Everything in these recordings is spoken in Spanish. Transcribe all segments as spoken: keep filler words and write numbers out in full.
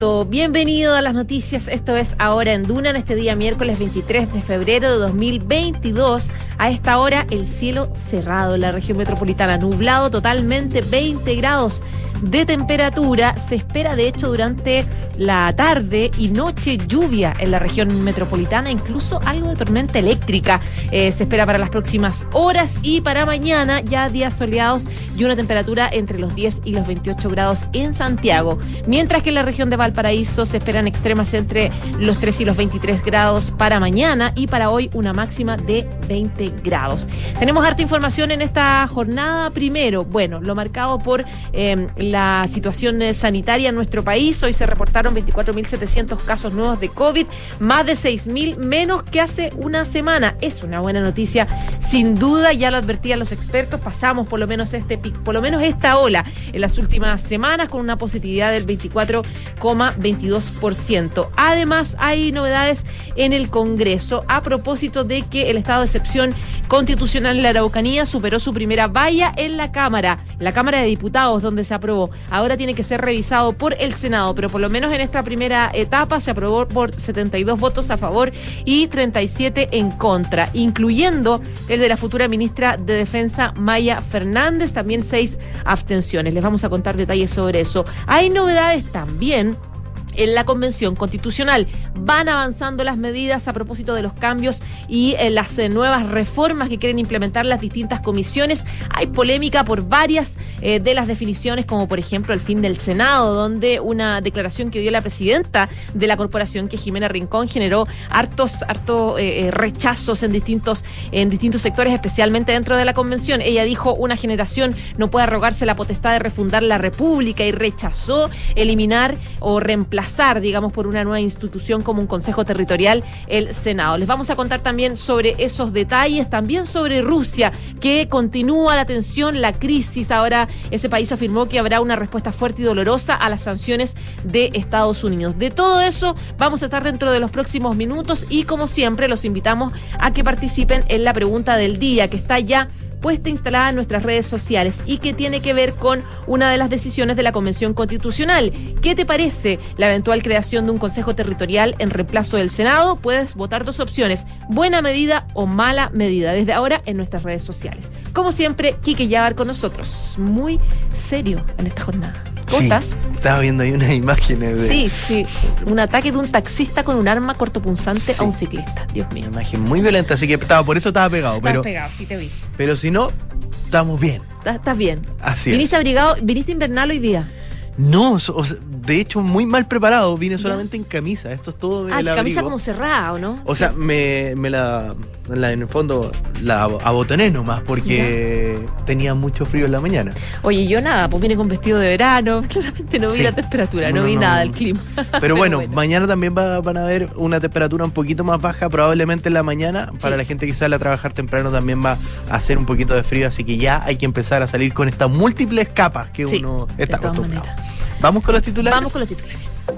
Bienvenido a las noticias, esto es Ahora en Duna, en este día miércoles veintitrés de febrero de dos mil veintidós. A esta hora el cielo cerrado en la región metropolitana, nublado totalmente, veinte grados de temperatura. Se espera de hecho durante la tarde y noche lluvia en la región metropolitana, incluso algo de tormenta eléctrica eh, se espera para las próximas horas, y para mañana ya días soleados y una temperatura entre los diez y los veintiocho grados en Santiago, mientras que en la región de Valparaíso se esperan extremas entre los tres y los veintitrés grados para mañana, y para hoy una máxima de veinte grados. Tenemos harta información en esta jornada. Primero, bueno, lo marcado por eh, la situación sanitaria en nuestro país. Hoy se reportaron veinticuatro mil setecientos casos nuevos de COVID, más de seis mil menos que hace una semana. Es una buena noticia, sin duda, ya lo advertían los expertos. Pasamos por lo menos este por lo menos esta ola en las últimas semanas con una positividad del veinticuatro coma veintidós por ciento. Además, hay novedades en el Congreso a propósito de que el estado de excepción constitucional en la Araucanía superó su primera valla en la Cámara, la Cámara de Diputados, donde se aprobó. Ahora tiene que ser revisado por el Senado, pero por lo menos en esta primera etapa se aprobó por setenta y dos votos a favor y treinta y siete en contra, incluyendo el de la futura ministra de Defensa, Maya Fernández, también seis abstenciones. Les vamos a contar detalles sobre eso. Hay novedades también en la Convención Constitucional. Van avanzando las medidas a propósito de los cambios y eh, las eh, nuevas reformas que quieren implementar las distintas comisiones. Hay polémica por varias eh, de las definiciones, como por ejemplo el fin del Senado, donde una declaración que dio la presidenta de la corporación, que es Jimena Rincón, generó hartos, hartos eh, rechazos en distintos, en distintos sectores, especialmente dentro de la Convención. Ella dijo: una generación no puede arrogarse la potestad de refundar la República, y rechazó eliminar o reemplazar digamos, por una nueva institución como un Consejo Territorial, el Senado. Les vamos a contar también sobre esos detalles, también sobre Rusia, que continúa la tensión, la crisis. Ahora ese país afirmó que habrá una respuesta fuerte y dolorosa a las sanciones de Estados Unidos. De todo eso vamos a estar dentro de los próximos minutos, y como siempre los invitamos a que participen en la pregunta del día, que está ya puesta instalada en nuestras redes sociales y que tiene que ver con una de las decisiones de la Convención Constitucional. ¿Qué te parece la eventual creación de un Consejo Territorial en reemplazo del Senado? Puedes votar dos opciones: buena medida o mala medida, desde ahora en nuestras redes sociales. Como siempre, Quique Yabar con nosotros, muy serio en esta jornada. ¿Cómo sí, estás? Estaba viendo ahí unas imágenes de... Sí, sí, un ataque de un taxista con un arma cortopunzante sí. a un ciclista. Dios mío. Una imagen muy violenta, así que estaba, por eso estaba pegado. Estaba pero, pegado, sí te vi. Pero si no, estamos bien. Estás bien. Así ¿Viniste es. abrigado? ¿Viniste invernal hoy día? No, o sea, de hecho muy mal preparado. Vine solamente ¿Ya? en camisa. Esto es todo Ah, el camisa abrigo. como cerrada, ¿o no? O sea, me, me la, la, en el fondo, la abotoné nomás porque ¿Ya? tenía mucho frío en la mañana. Oye, yo nada, pues vine con vestido de verano. Claramente no vi sí. la temperatura, no, no vi no, nada del clima. Pero, Pero bueno, bueno, mañana también va, van a ver una temperatura un poquito más baja, probablemente en la mañana. Para sí. la gente que sale a trabajar temprano también va a hacer un poquito de frío, así que ya hay que empezar a salir con estas múlticles capas que sí, uno está acostumbrado. Maneras. ¿Vamos con los titulares? Vamos con los titulares.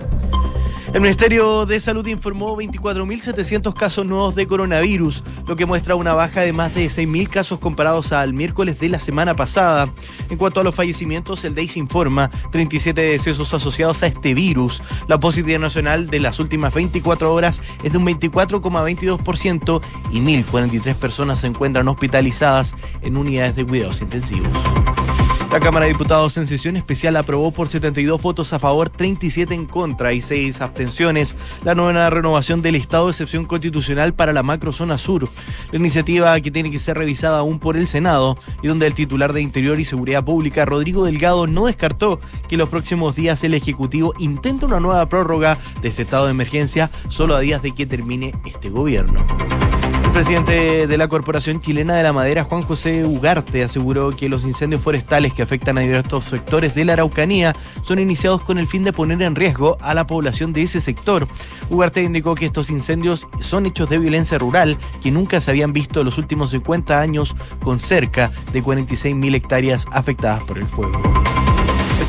El Ministerio de Salud informó veinticuatro mil setecientos casos nuevos de coronavirus, lo que muestra una baja de más de seis mil casos comparados al miércoles de la semana pasada. En cuanto a los fallecimientos, el D E I S informa treinta y siete decesos asociados a este virus. La positividad nacional de las últimas veinticuatro horas es de un veinticuatro coma veintidós por ciento y mil cuarenta y tres personas se encuentran hospitalizadas en unidades de cuidados intensivos. La Cámara de Diputados en sesión especial aprobó por setenta y dos votos a favor, treinta y siete en contra y seis abstenciones la nueva renovación del estado de excepción constitucional para la macrozona sur. La iniciativa, que tiene que ser revisada aún por el Senado y donde el titular de Interior y Seguridad Pública, Rodrigo Delgado, no descartó que en los próximos días el Ejecutivo intente una nueva prórroga de este estado de emergencia solo a días de que termine este gobierno. El presidente de la Corporación Chilena de la Madera, Juan José Ugarte, aseguró que los incendios forestales que afectan a diversos sectores de la Araucanía son iniciados con el fin de poner en riesgo a la población de ese sector. Ugarte indicó que estos incendios son hechos de violencia rural que nunca se habían visto en los últimos cincuenta años, con cerca de cuarenta y seis mil hectáreas afectadas por el fuego. El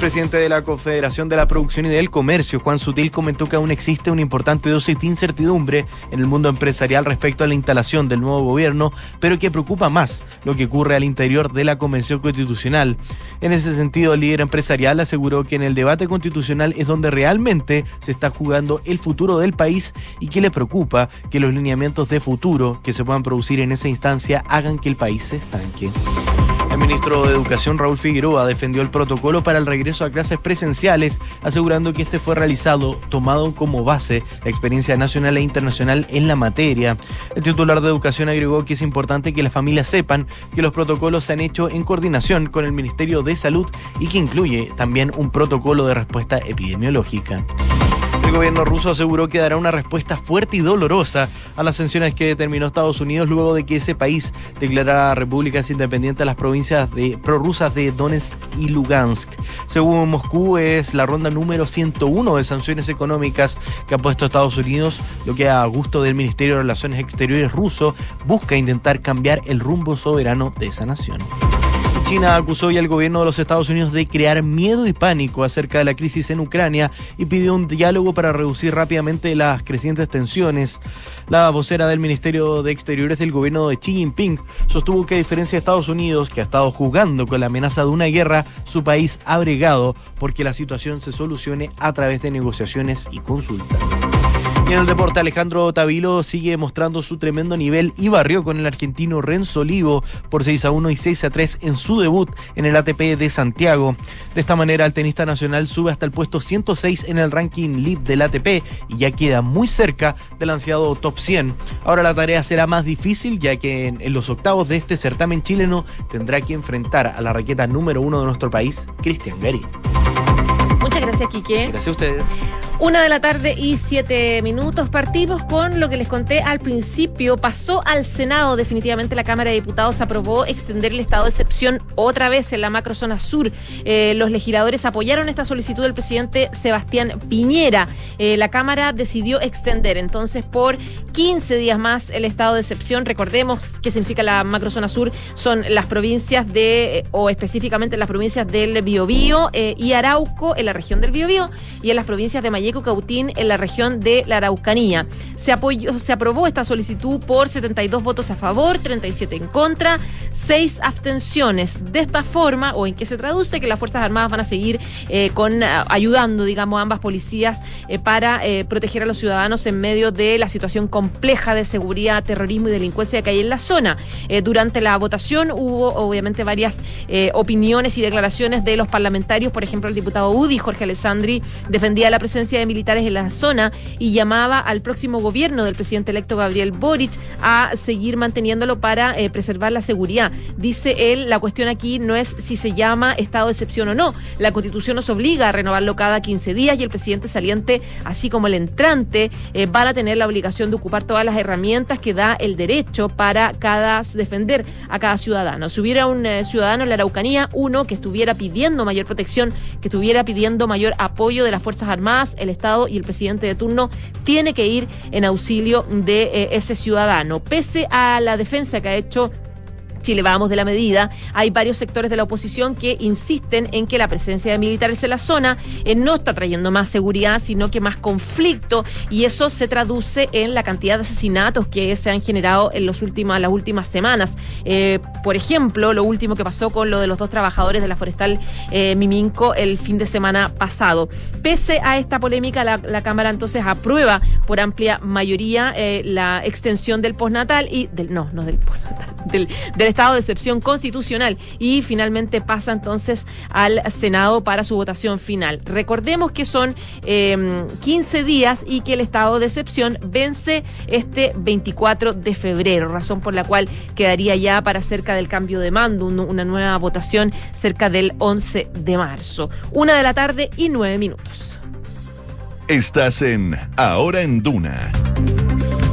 presidente de la Confederación de la Producción y del Comercio, Juan Sutil, comentó que aún existe una importante dosis de incertidumbre en el mundo empresarial respecto a la instalación del nuevo gobierno, pero que preocupa más lo que ocurre al interior de la Convención Constitucional. En ese sentido, el líder empresarial aseguró que en el debate constitucional es donde realmente se está jugando el futuro del país y que le preocupa que los lineamientos de futuro que se puedan producir en esa instancia hagan que el país se estanque. El ministro de Educación, Raúl Figueroa, defendió el protocolo para el regreso a clases presenciales, asegurando que este fue realizado tomado como base la experiencia nacional e internacional en la materia. El titular de Educación agregó que es importante que las familias sepan que los protocolos se han hecho en coordinación con el Ministerio de Salud y que incluye también un protocolo de respuesta epidemiológica. El gobierno ruso aseguró que dará una respuesta fuerte y dolorosa a las sanciones que determinó Estados Unidos luego de que ese país declarara repúblicas independientes a las provincias de, prorrusas de Donetsk y Lugansk. Según Moscú, es la ronda número ciento uno de sanciones económicas que ha puesto Estados Unidos, lo que a gusto del Ministerio de Relaciones Exteriores ruso busca intentar cambiar el rumbo soberano de esa nación. China acusó hoy al gobierno de los Estados Unidos de crear miedo y pánico acerca de la crisis en Ucrania y pidió un diálogo para reducir rápidamente las crecientes tensiones. La vocera del Ministerio de Exteriores del gobierno de Xi Jinping sostuvo que, a diferencia de Estados Unidos, que ha estado jugando con la amenaza de una guerra, su país ha bregado porque la situación se solucione a través de negociaciones y consultas. Y en el deporte, Alejandro Tavilo sigue mostrando su tremendo nivel y barrió con el argentino Renzo Olivo por seis a uno y seis a tres en su debut en el A T P de Santiago. De esta manera, el tenista nacional sube hasta el puesto ciento seis en el ranking L I B del A T P y ya queda muy cerca del ansiado top cien. Ahora la tarea será más difícil, ya que en, en los octavos de este certamen chileno tendrá que enfrentar a la raqueta número uno de nuestro país, Cristian Garín. Muchas gracias, Quique. Gracias a ustedes. Una de la tarde y siete minutos. Partimos con lo que les conté al principio. Pasó al Senado. Definitivamente la Cámara de Diputados aprobó extender el estado de excepción otra vez en la macrozona sur. Eh, los legisladores apoyaron esta solicitud del presidente Sebastián Piñera. Eh, la Cámara decidió extender entonces por quince días más el estado de excepción. Recordemos qué significa la macrozona sur. Son las provincias de, o específicamente las provincias del Biobío eh, y Arauco en la región del Biobío y en las provincias de Mayeco, Cautín en la región de la Araucanía. Se apoyó, se aprobó esta solicitud por setenta y dos votos a favor, treinta y siete en contra, seis abstenciones. De esta forma, o en qué se traduce, que las Fuerzas Armadas van a seguir eh, con ayudando, digamos, a ambas policías eh, para eh, proteger a los ciudadanos en medio de la situación compleja de seguridad, terrorismo y delincuencia que hay en la zona. Eh, durante la votación hubo obviamente varias eh, opiniones y declaraciones de los parlamentarios. Por ejemplo, el diputado U D I, Jorge Alessandri, defendía la presencia de militares en la zona y llamaba al próximo gobierno del presidente electo Gabriel Boric a seguir manteniéndolo para eh, preservar la seguridad. Dice él, la cuestión aquí no es si se llama estado de excepción o no. La Constitución nos obliga a renovarlo cada quince días y el presidente saliente, así como el entrante, eh, van a tener la obligación de ocupar todas las herramientas que da el derecho para cada defender a cada ciudadano. Si hubiera un eh, ciudadano en la Araucanía, uno que estuviera pidiendo mayor protección, que estuviera pidiendo mayor apoyo de las Fuerzas Armadas, el Estado y el presidente de turno, tiene que ir en auxilio de eh, ese ciudadano. Pese a la defensa que ha hecho Chile Vamos de la medida, hay varios sectores de la oposición que insisten en que la presencia de militares en la zona eh, no está trayendo más seguridad, sino que más conflicto, y eso se traduce en la cantidad de asesinatos que se han generado en los últimos, las últimas semanas. Eh, por ejemplo, lo último que pasó con lo de los dos trabajadores de la forestal eh, Miminco el fin de semana pasado. Pese a esta polémica, la, la Cámara entonces aprueba por amplia mayoría eh, la extensión del postnatal y del, no, no del postnatal, del, del estado de excepción constitucional, y finalmente pasa entonces al Senado para su votación final. Recordemos que son eh, quince días y que el estado de excepción vence este veinticuatro de febrero, razón por la cual quedaría ya para cerca del cambio de mando un, una nueva votación cerca del once de marzo. Una de la tarde y nueve minutos. Estás en Ahora en Duna.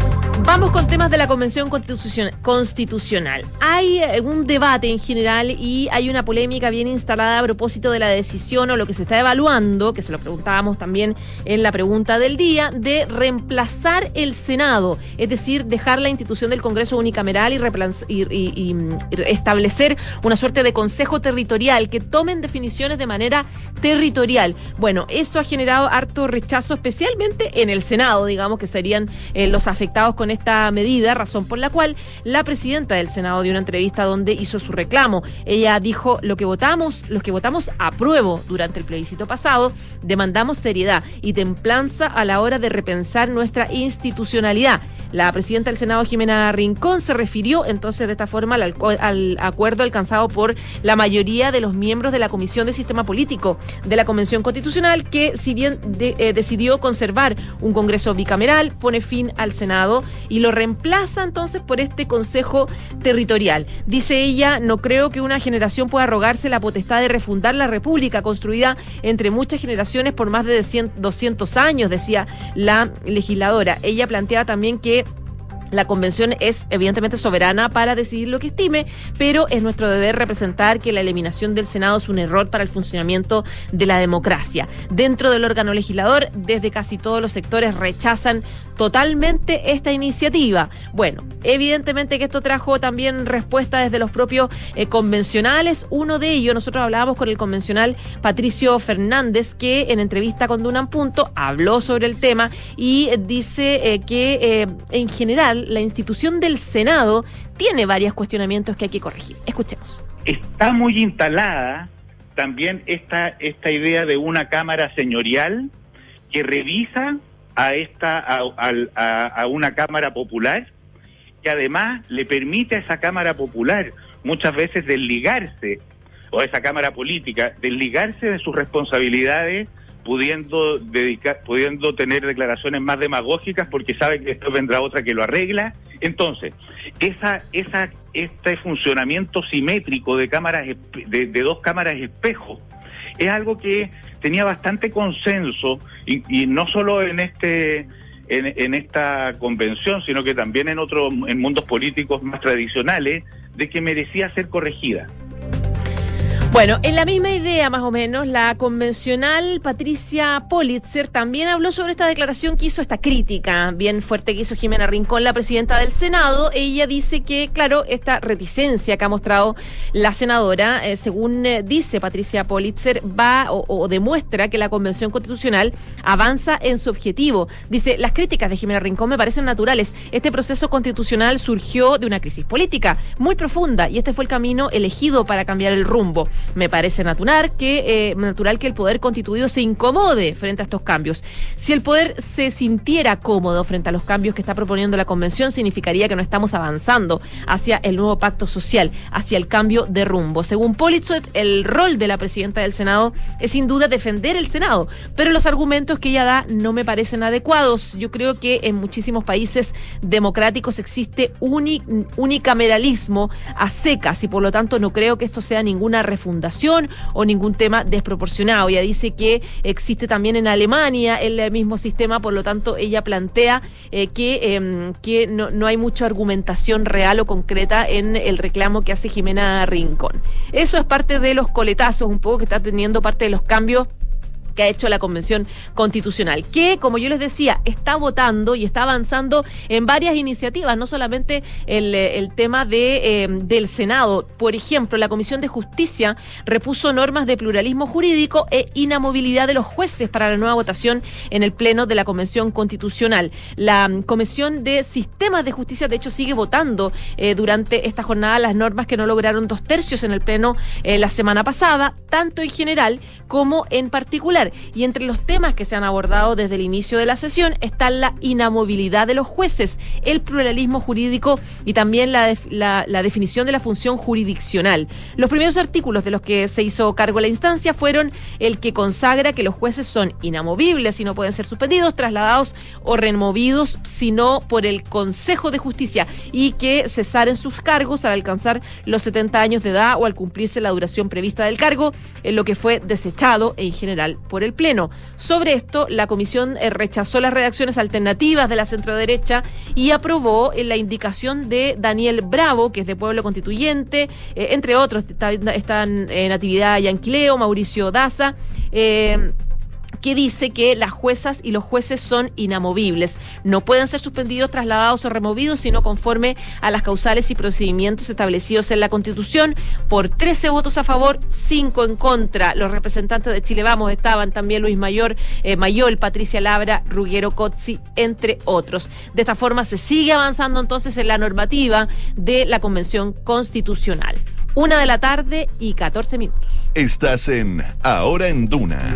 Vamos con temas de la Convención Constitucional. Hay un debate en general y hay una polémica bien instalada a propósito de la decisión o lo que se está evaluando, que se lo preguntábamos también en la pregunta del día, de reemplazar el Senado, es decir, dejar la institución del Congreso unicameral y, y, y, y establecer una suerte de consejo territorial que tomen definiciones de manera territorial. Bueno, eso ha generado harto rechazo, especialmente en el Senado, digamos, que serían eh, los afectados con esta medida, razón por la cual la presidenta del Senado dio una entrevista donde hizo su reclamo. Ella dijo: lo que votamos, los que votamos apruebo durante el plebiscito pasado, demandamos seriedad y templanza a la hora de repensar nuestra institucionalidad. La presidenta del Senado, Jimena Rincón, se refirió entonces de esta forma al, al acuerdo alcanzado por la mayoría de los miembros de la Comisión de Sistema Político de la Convención Constitucional, que si bien de, eh, decidió conservar un Congreso bicameral, pone fin al Senado y lo reemplaza entonces por este Consejo Territorial. Dice ella: no creo que una generación pueda arrogarse la potestad de refundar la República construida entre muchas generaciones por más de doscientos años, decía la legisladora. Ella plantea también que la convención es evidentemente soberana para decidir lo que estime, pero es nuestro deber representar que la eliminación del Senado es un error para el funcionamiento de la democracia. Dentro del órgano legislador, desde casi todos los sectores rechazan totalmente esta iniciativa. Bueno, evidentemente que esto trajo también respuesta desde los propios eh, convencionales. Uno de ellos, nosotros hablábamos con el convencional Patricio Fernández, que en entrevista con Duna en Punto habló sobre el tema y eh, dice eh, que eh, en general la institución del Senado tiene varios cuestionamientos que hay que corregir. Escuchemos. Está muy instalada también esta, esta idea de una Cámara señorial que revisa a esta a, a, a una Cámara popular, que además le permite a esa Cámara popular muchas veces desligarse, o a esa Cámara política, desligarse de sus responsabilidades, pudiendo dedicar, pudiendo tener declaraciones más demagógicas porque sabe que después vendrá otra que lo arregla. Entonces, esa, esa, este funcionamiento simétrico de cámaras, de, de dos cámaras espejo, es algo que tenía bastante consenso, y, y no solo en este en, en esta convención, sino que también en otros, en mundos políticos más tradicionales, de que merecía ser corregida. Bueno, en la misma idea más o menos, la convencional Patricia Politzer también habló sobre esta declaración que hizo, esta crítica bien fuerte que hizo Jimena Rincón, la presidenta del Senado. Ella dice que, claro, esta reticencia que ha mostrado la senadora, eh, según eh, dice Patricia Politzer, va o, o demuestra que la Convención Constitucional avanza en su objetivo. Dice: las críticas de Jimena Rincón me parecen naturales. Este proceso constitucional surgió de una crisis política muy profunda y este fue el camino elegido para cambiar el rumbo. Me parece natural que, eh, natural que el poder constituido se incomode frente a estos cambios. Si el poder se sintiera cómodo frente a los cambios que está proponiendo la Convención, significaría que no estamos avanzando hacia el nuevo pacto social, hacia el cambio de rumbo. Según Politzer, el rol de la presidenta del Senado es sin duda defender el Senado, pero los argumentos que ella da no me parecen adecuados. Yo creo que en muchísimos países democráticos existe uni, unicameralismo a secas y por lo tanto no creo que esto sea ninguna refundación o ningún tema desproporcionado. Ella dice que existe también en Alemania el mismo sistema, por lo tanto ella plantea eh, que, eh, que no, no hay mucha argumentación real o concreta en el reclamo que hace Jimena Rincón. Eso es parte de los coletazos un poco que está teniendo, parte de los cambios que ha hecho la Convención Constitucional, que, como yo les decía, está votando y está avanzando en varias iniciativas, no solamente el, el tema de eh, del Senado. Por ejemplo, la Comisión de Justicia repuso normas de pluralismo jurídico e inamovilidad de los jueces para la nueva votación en el Pleno de la Convención Constitucional. La um, Comisión de Sistemas de Justicia, de hecho, sigue votando eh, durante esta jornada las normas que no lograron dos tercios en el Pleno eh, la semana pasada, tanto en general como en particular. Y entre los temas que se han abordado desde el inicio de la sesión está la inamovilidad de los jueces, el pluralismo jurídico y también la, def- la, la definición de la función jurisdiccional. Los primeros artículos de los que se hizo cargo la instancia fueron el que consagra que los jueces son inamovibles y no pueden ser suspendidos, trasladados o removidos, sino por el Consejo de Justicia, y que cesar en sus cargos al alcanzar los setenta años de edad o al cumplirse la duración prevista del cargo, en lo que fue desechado en general por el Pleno. Sobre esto, la comisión eh, rechazó las redacciones alternativas de la centroderecha y aprobó eh, la indicación de Daniel Bravo, que es de Pueblo Constituyente, eh, entre otros, está, están eh, Natividad Yanquileo, Mauricio Daza, eh, que dice que las juezas y los jueces son inamovibles. No pueden ser suspendidos, trasladados o removidos, sino conforme a las causales y procedimientos establecidos en la Constitución. Por trece votos a favor, cinco en contra. Los representantes de Chile Vamos estaban también Luis Mayor, eh, Mayol, Patricia Labra, Ruggero Cozzi, entre otros. De esta forma se sigue avanzando entonces en la normativa de la Convención Constitucional. Una de la tarde y catorce minutos. Estás en Ahora en Duna.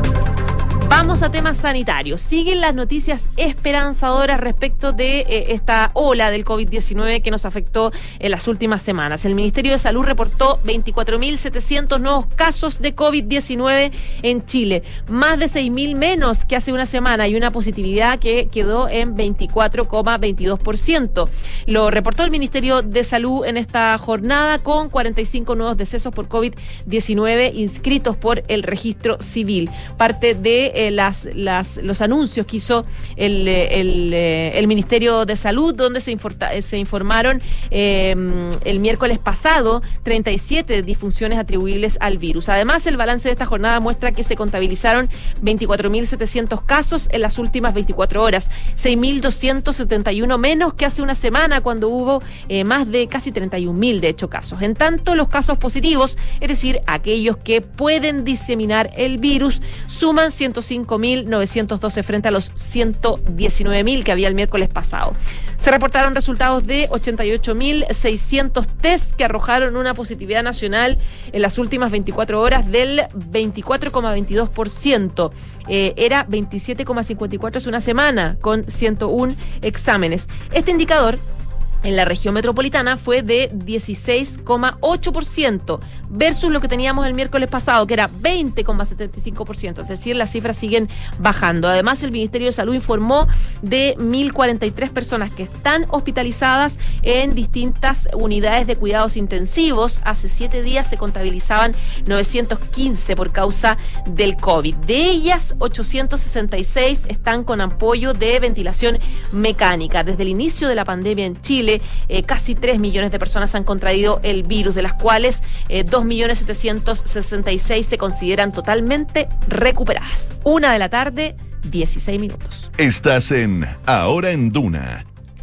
Vamos a temas sanitarios. Siguen las noticias esperanzadoras respecto de eh, esta ola del COVID diecinueve que nos afectó en las últimas semanas. El Ministerio de Salud reportó veinticuatro mil setecientos nuevos casos de COVID diecinueve en Chile, más de seis mil menos que hace una semana y una positividad que quedó en veinticuatro coma veintidós por ciento. Lo reportó el Ministerio de Salud en esta jornada con cuarenta y cinco nuevos decesos por COVID diecinueve inscritos por el registro civil. Parte de Eh, las, las, los anuncios que hizo el, el, el Ministerio de Salud, donde se, inforta, se informaron eh, el miércoles pasado treinta y siete disfunciones atribuibles al virus. Además, el balance de esta jornada muestra que se contabilizaron veinticuatro mil setecientos casos en las últimas veinticuatro horas, seis mil doscientos setenta y uno menos que hace una semana, cuando hubo eh, más de casi treinta y un mil, de hecho, casos. En tanto, los casos positivos, es decir, aquellos que pueden diseminar el virus, suman ciento cinco mil novecientos doce frente a los ciento diecinueve mil que había el miércoles pasado. Se reportaron resultados de ochenta y ocho mil seiscientos test que arrojaron una positividad nacional en las últimas veinticuatro horas del veinticuatro coma veintidós por ciento. Eh, era veintisiete coma cincuenta y cuatro hace una semana, con ciento uno exámenes. Este indicador en la región metropolitana fue de dieciséis coma ocho por ciento versus lo que teníamos el miércoles pasado, que era veinte coma setenta y cinco por ciento, es decir, las cifras siguen bajando. Además, el Ministerio de Salud informó de mil cuarenta y tres personas que están hospitalizadas en distintas unidades de cuidados intensivos. Hace siete días se contabilizaban novecientos quince por causa del COVID. De ellas, ochocientos sesenta y seis están con apoyo de ventilación mecánica. Desde el inicio de la pandemia en Chile, Eh, casi tres millones de personas han contraído el virus, de las cuales eh, dos millones setecientos sesenta y seis se consideran totalmente recuperadas. Una de la tarde, dieciséis minutos. Estás en Ahora en Duna.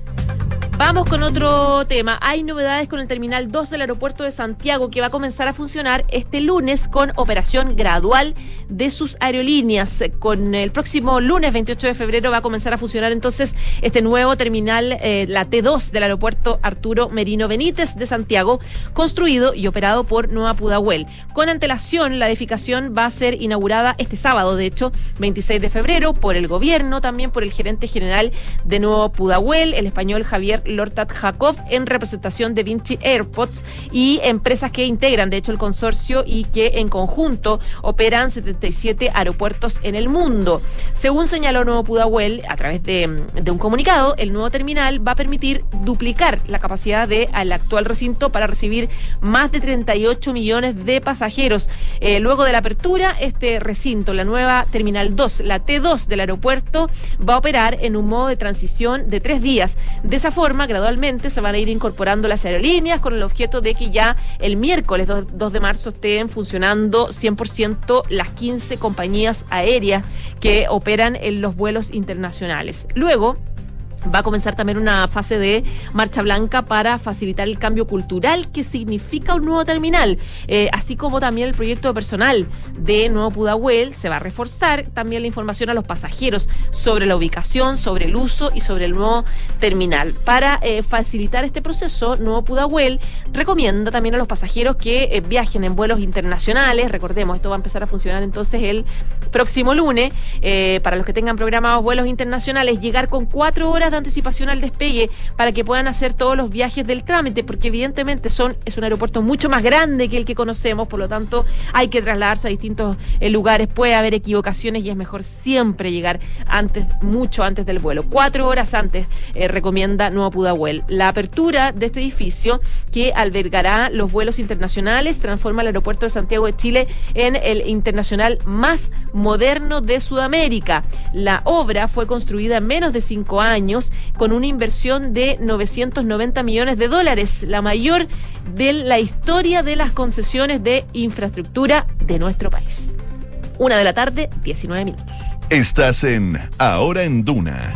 Vamos con otro tema. Hay novedades con el Terminal dos del Aeropuerto de Santiago, que va a comenzar a funcionar este lunes con operación gradual de sus aerolíneas. Con el próximo lunes veintiocho de febrero va a comenzar a funcionar entonces este nuevo terminal, eh, la T dos del Aeropuerto Arturo Merino Benítez de Santiago, construido y operado por Nueva Pudahuel. Con antelación, la edificación va a ser inaugurada este sábado, de hecho, veintiséis de febrero, por el gobierno, también por el gerente general de Nueva Pudahuel, el español Javier Lortat Jacob, en representación de Vinci Airports y empresas que integran, de hecho, el consorcio y que en conjunto operan setenta y siete aeropuertos en el mundo. Según señaló Nuevo Pudahuel a través de, de un comunicado, el nuevo terminal va a permitir duplicar la capacidad del actual recinto para recibir más de treinta y ocho millones de pasajeros. Eh, luego de la apertura, este recinto, la nueva Terminal dos, la T dos del aeropuerto, va a operar en un modo de transición de tres días. De esa forma, gradualmente se van a ir incorporando las aerolíneas con el objeto de que ya el miércoles dos de marzo estén funcionando cien por ciento las quince compañías aéreas que operan en los vuelos internacionales. Luego va a comenzar también una fase de marcha blanca para facilitar el cambio cultural que significa un nuevo terminal, eh, así como también el proyecto de personal de Nuevo Pudahuel. Se va a reforzar también la información a los pasajeros sobre la ubicación, sobre el uso y sobre el nuevo terminal. Para eh, facilitar este proceso, Nuevo Pudahuel recomienda también a los pasajeros que eh, viajen en vuelos internacionales. Recordemos, esto va a empezar a funcionar entonces el próximo lunes. Eh, para los que tengan programados vuelos internacionales, llegar con cuatro horas horas de anticipación al despegue para que puedan hacer todos los viajes del trámite, porque evidentemente son es un aeropuerto mucho más grande que el que conocemos, por lo tanto hay que trasladarse a distintos eh, lugares, puede haber equivocaciones y es mejor siempre llegar antes, mucho antes del vuelo. Cuatro horas antes, eh, recomienda Nuevo Pudahuel. La apertura de este edificio, que albergará los vuelos internacionales, transforma el aeropuerto de Santiago de Chile en el internacional más moderno de Sudamérica. La obra fue construida en menos de cinco años con una inversión de novecientos noventa millones de dólares, la mayor de la historia de las concesiones de infraestructura de nuestro país. Una de la tarde, diecinueve minutos. Estás en Ahora en Duna.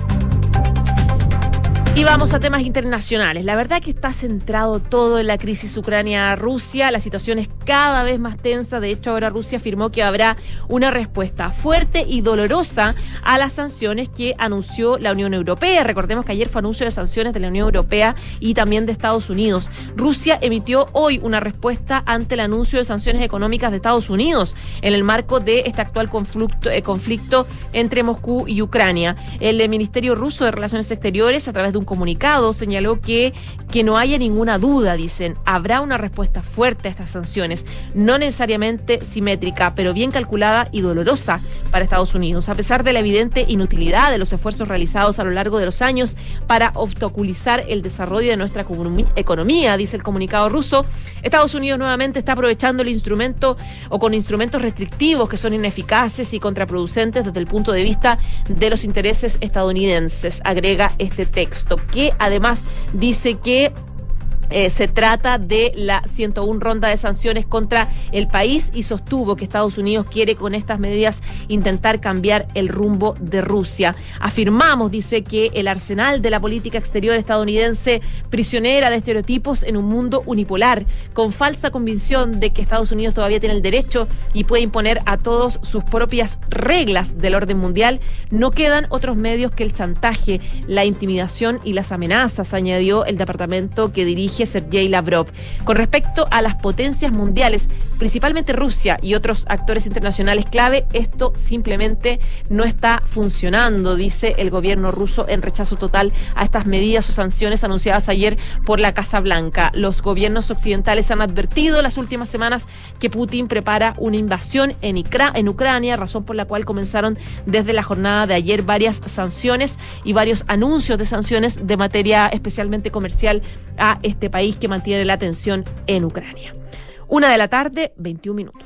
Y vamos a temas internacionales. La verdad que está centrado todo en la crisis Ucrania-Rusia. La situación es cada vez más tensa. De hecho, ahora Rusia afirmó que habrá una respuesta fuerte y dolorosa a las sanciones que anunció la Unión Europea. Recordemos que ayer fue anuncio de sanciones de la Unión Europea y también de Estados Unidos. Rusia emitió hoy una respuesta ante el anuncio de sanciones económicas de Estados Unidos en el marco de este actual conflicto, eh, conflicto entre Moscú y Ucrania. El Ministerio Ruso de Relaciones Exteriores, a través de un comunicado, señaló que, que no haya ninguna duda, dicen, habrá una respuesta fuerte a estas sanciones, no necesariamente simétrica, pero bien calculada y dolorosa para Estados Unidos. A pesar de la evidente inutilidad de los esfuerzos realizados a lo largo de los años para obstaculizar el desarrollo de nuestra economía, dice el comunicado ruso, Estados Unidos nuevamente está aprovechando el instrumento o con instrumentos restrictivos que son ineficaces y contraproducentes desde el punto de vista de los intereses estadounidenses, agrega este texto, que además dice que Eh, se trata de la ciento una ronda de sanciones contra el país y sostuvo que Estados Unidos quiere con estas medidas intentar cambiar el rumbo de Rusia. Afirmamos, dice, que el arsenal de la política exterior estadounidense, prisionera de estereotipos en un mundo unipolar, con falsa convicción de que Estados Unidos todavía tiene el derecho y puede imponer a todos sus propias reglas del orden mundial, no quedan otros medios que el chantaje, la intimidación y las amenazas, añadió el departamento que dirige Sergei Lavrov. Con respecto a las potencias mundiales, principalmente Rusia y otros actores internacionales clave, esto simplemente no está funcionando, dice el gobierno ruso en rechazo total a estas medidas o sanciones anunciadas ayer por la Casa Blanca. Los gobiernos occidentales han advertido las últimas semanas que Putin prepara una invasión en, Icra- en Ucrania, razón por la cual comenzaron desde la jornada de ayer varias sanciones y varios anuncios de sanciones de materia especialmente comercial a este país que mantiene la tensión en Ucrania. Una de la tarde, veintiún minutos.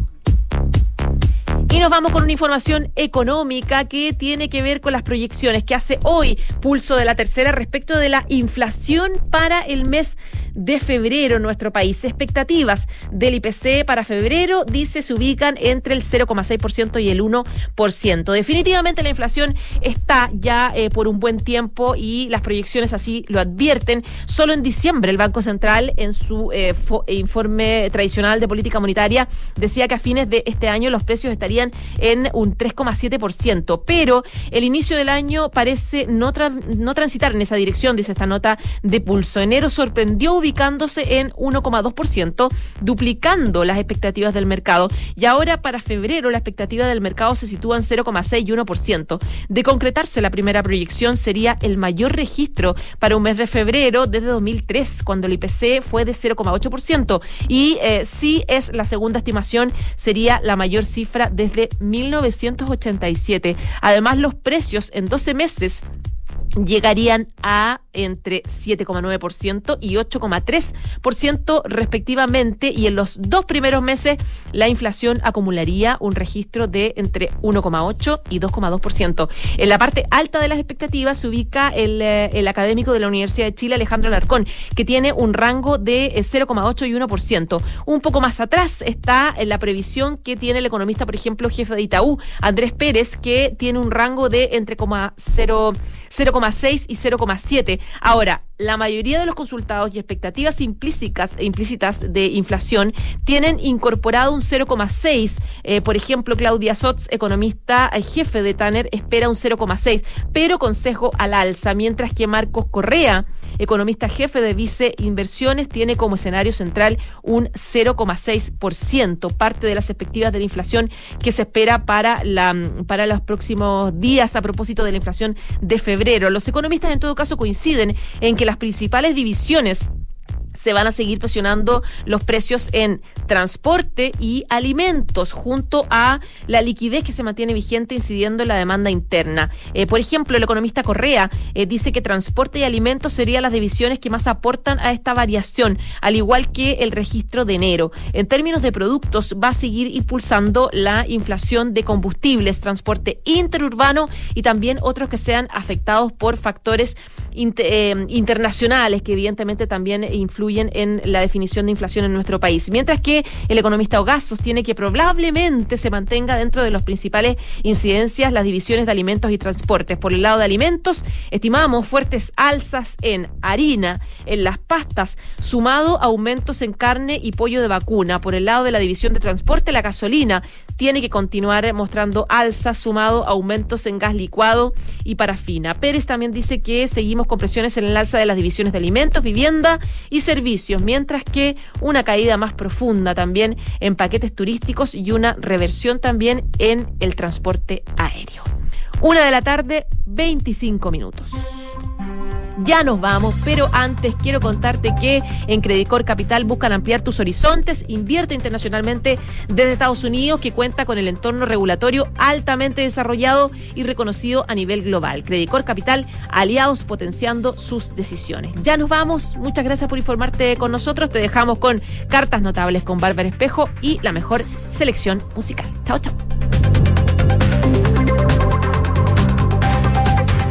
Y nos vamos con una información económica que tiene que ver con las proyecciones que hace hoy Pulso de la Tercera respecto de la inflación para el mes de febrero en nuestro país. Expectativas del I P C para febrero, dice, se ubican entre el cero coma seis por ciento y el uno por ciento. Definitivamente la inflación está ya eh, por un buen tiempo y las proyecciones así lo advierten. Solo en diciembre el Banco Central, en su eh, fo- informe tradicional de política monetaria, decía que a fines de este año los precios estarían en un tres coma siete por ciento, pero el inicio del año parece no, tra- no transitar en esa dirección, dice esta nota de Pulso. Enero sorprendió ubicándose en uno coma dos por ciento, duplicando las expectativas del mercado, y ahora para febrero la expectativa del mercado se sitúa en cero coma seis y uno por ciento. De concretarse la primera proyección, sería el mayor registro para un mes de febrero desde dos mil tres, cuando el I P C fue de cero coma ocho por ciento, y eh, si es la segunda estimación, sería la mayor cifra desde mil novecientos ochenta y siete. Además, los precios en doce meses llegarían a entre siete coma nueve por ciento y ocho coma tres por ciento respectivamente, y en los dos primeros meses la inflación acumularía un registro de entre uno coma ocho y dos coma dos por ciento. En la parte alta de las expectativas se ubica el, el académico de la Universidad de Chile, Alejandro Alarcón, que tiene un rango de cero coma ocho y uno por ciento. Un poco más atrás está en la previsión que tiene el economista, por ejemplo, jefe de Itaú, Andrés Pérez, que tiene un rango de entre cero coma seis y cero coma siete. Ahora, la mayoría de los consultados y expectativas implícitas, implícitas de inflación tienen incorporado un cero coma seis. Eh, por ejemplo, Claudia Sotz, economista eh, jefe de Tanner, espera un cero coma seis, pero con sesgo al alza, mientras que Marcos Correa, economista jefe de Vice Inversiones, tiene como escenario central un cero coma seis por ciento, parte de las expectativas de la inflación que se espera para, la, para los próximos días a propósito de la inflación de febrero. Los economistas en todo caso coinciden en que las principales divisiones se van a seguir presionando los precios en transporte y alimentos, junto a la liquidez que se mantiene vigente incidiendo en la demanda interna. Eh, por ejemplo, el economista Correa eh, dice que transporte y alimentos serían las divisiones que más aportan a esta variación, al igual que el registro de enero. En términos de productos, va a seguir impulsando la inflación de combustibles, transporte interurbano y también otros que sean afectados por factores inter, eh, internacionales que evidentemente también influyen en la definición de inflación en nuestro país. Mientras que el economista Ogaz sostiene que probablemente se mantenga dentro de las principales incidencias las divisiones de alimentos y transportes. Por el lado de alimentos, estimamos fuertes alzas en harina, en las pastas, sumado a aumentos en carne y pollo de vacuna. Por el lado de la división de transporte, la gasolina tiene que continuar mostrando alzas, sumado a aumentos en gas licuado y parafina. Pérez también dice que seguimos con presiones en el alza de las divisiones de alimentos, vivienda y servicios, mientras que una caída más profunda también en paquetes turísticos y una reversión también en el transporte aéreo. Una de la tarde, veinticinco minutos. Ya nos vamos, pero antes quiero contarte que en Credicor Capital buscan ampliar tus horizontes. Invierte internacionalmente desde Estados Unidos, que cuenta con el entorno regulatorio altamente desarrollado y reconocido a nivel global. Credicor Capital, aliados potenciando sus decisiones. Ya nos vamos, muchas gracias por informarte con nosotros. Te dejamos con Cartas Notables con Bárbara Espejo y la mejor selección musical. Chao, chao.